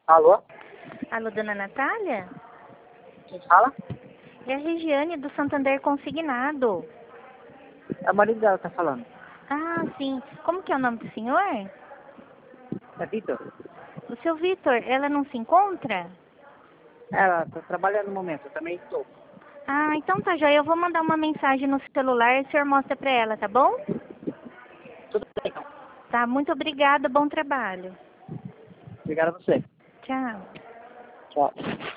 Alô? Alô, dona Natália? Quem fala? É a Regiane do Santander Consignado. É o marido dela que tá falando. Ah, sim. Como que é o nome do senhor? É Vitor? O seu Vitor, ela não se encontra? Ela tá trabalhando no momento, eu também estou. Ah, então tá, joia. Eu vou mandar uma mensagem no celular e o senhor mostra pra ela, tá bom? Tudo bem, então. Tá, muito obrigada, bom trabalho. Obrigado a você. Tchau. Tchau.